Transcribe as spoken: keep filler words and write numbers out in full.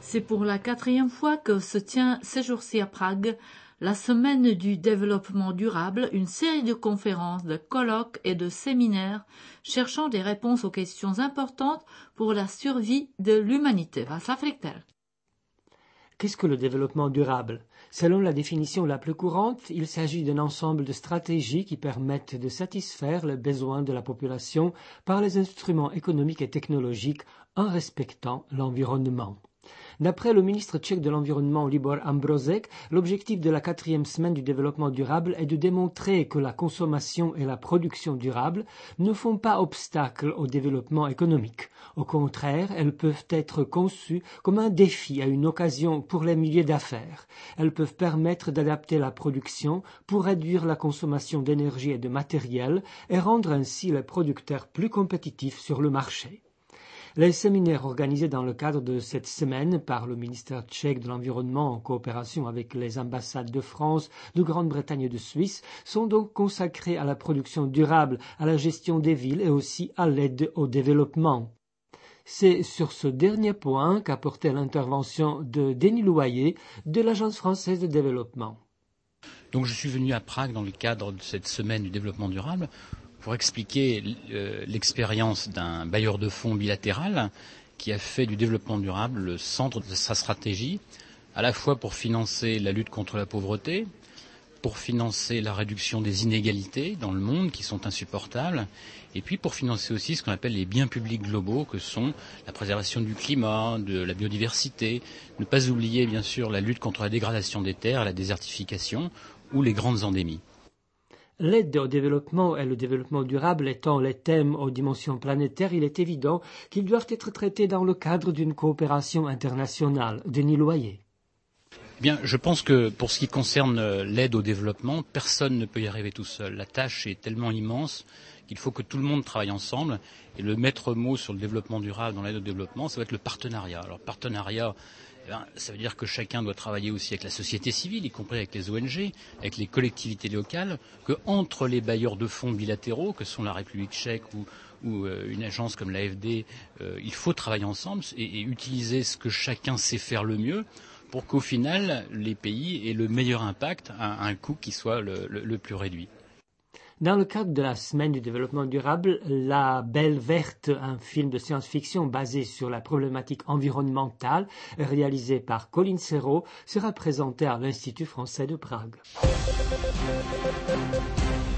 C'est pour la quatrième fois que se tient ces jours-ci à Prague la semaine du développement durable, une série de conférences, de colloques et de séminaires cherchant des réponses aux questions importantes pour la survie de l'humanité. Václav Richter. Qu'est-ce que le développement durable? Selon la définition la plus courante, il s'agit d'un ensemble de stratégies qui permettent de satisfaire les besoins de la population par les instruments économiques et technologiques en respectant l'environnement. D'après le ministre tchèque de l'Environnement Libor Ambrozek, l'objectif de la quatrième semaine du développement durable est de démontrer que la consommation et la production durable ne font pas obstacle au développement économique. Au contraire, elles peuvent être conçues comme un défi et une occasion pour les milieux d'affaires. Elles peuvent permettre d'adapter la production pour réduire la consommation d'énergie et de matériel et rendre ainsi les producteurs plus compétitifs sur le marché. Les séminaires organisés dans le cadre de cette semaine par le ministère tchèque de l'Environnement en coopération avec les ambassades de France, de Grande-Bretagne et de Suisse sont donc consacrés à la production durable, à la gestion des villes et aussi à l'aide au développement. C'est sur ce dernier point qu'a porté l'intervention de Denis Louayer de l'Agence française de développement. Donc je suis venu à Prague dans le cadre de cette semaine du développement durable pour expliquer euh, l'expérience d'un bailleur de fonds bilatéral qui a fait du développement durable le centre de sa stratégie, à la fois pour financer la lutte contre la pauvreté, pour financer la réduction des inégalités dans le monde qui sont insupportables, et puis pour financer aussi ce qu'on appelle les biens publics globaux que sont la préservation du climat, de la biodiversité, ne pas oublier bien sûr la lutte contre la dégradation des terres, la désertification ou les grandes endémies. L'aide au développement et le développement durable étant les thèmes aux dimensions planétaires, il est évident qu'ils doivent être traités dans le cadre d'une coopération internationale. Denis Louayer. Bien, je pense que pour ce qui concerne l'aide au développement, personne ne peut y arriver tout seul. La tâche est tellement immense qu'il faut que tout le monde travaille ensemble. Et le maître mot sur le développement durable dans l'aide au développement, ça va être le partenariat. Alors, partenariat, eh bien, ça veut dire que chacun doit travailler aussi avec la société civile, y compris avec les O N G, avec les collectivités locales, que entre les bailleurs de fonds bilatéraux, que sont la République tchèque ou, ou euh, une agence comme l'A F D, euh, il faut travailler ensemble et, et utiliser ce que chacun sait faire le mieux pour qu'au final, les pays aient le meilleur impact à un coût qui soit le, le, le plus réduit. Dans le cadre de la semaine du développement durable, La Belle Verte, un film de science-fiction basé sur la problématique environnementale, réalisé par Colin Serrault, sera présenté à l'Institut français de Prague.